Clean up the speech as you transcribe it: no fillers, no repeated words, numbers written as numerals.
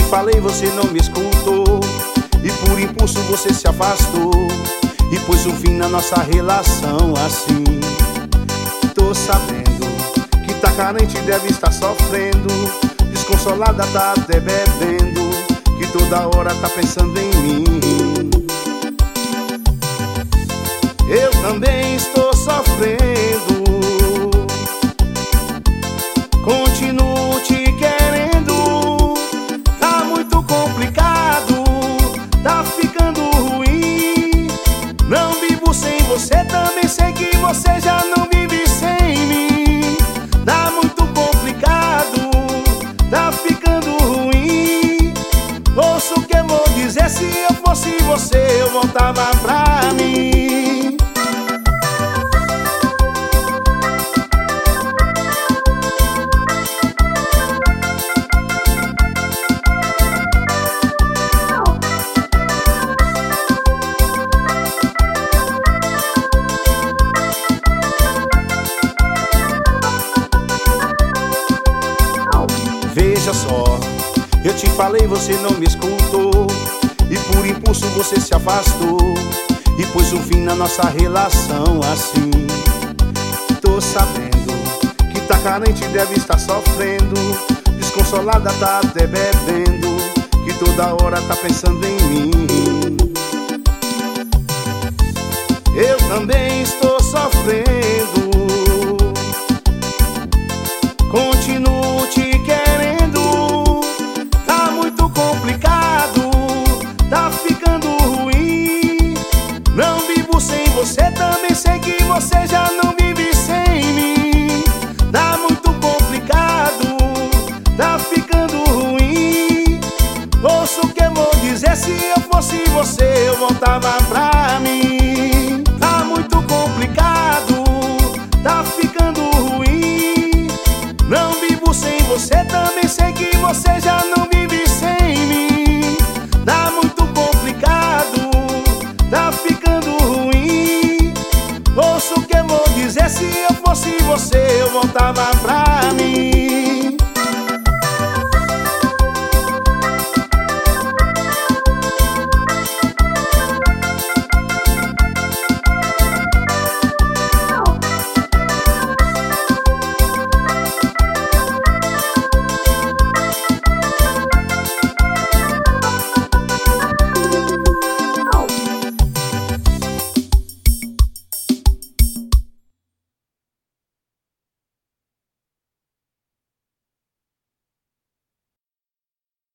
falei, você não me escutou, e por impulso você se afastou e pôs um fim na nossa relação assim. Tô sabendo que tá carente, deve estar sofrendo, desconsolada, tá até bebendo, que toda hora tá pensando em mim. Eu também estou sofrendo, continuo te querendo. Tá muito complicado, tá ficando ruim. Não vivo sem você, também sei que você já não vive sem mim. Tá muito complicado, tá ficando ruim. Ouça o que eu vou dizer, se eu fosse você eu voltava pra mim. Veja só, eu te falei, você não me escutou, e por impulso você se afastou e pôs um fim na nossa relação assim. Tô sabendo que tá carente, deve estar sofrendo, desconsolada, tá até bebendo, que toda hora tá pensando em mim. Eu também estou sofrendo, continuo te querendo. Tá muito complicado, tá ficando ruim. Não vivo sem você, também sei que você já não vive sem mim. Tá muito complicado, tá ficando ruim. Ouça o que eu vou dizer, se eu fosse você eu voltava pra mim. Tá muito complicado, tá ficando ruim. Não vivo sem você, também sei que você já não vive sem mim. Tá muito complicado, tá ficando ruim. Ouça o que eu vou dizer, se eu fosse você eu voltava pra mim.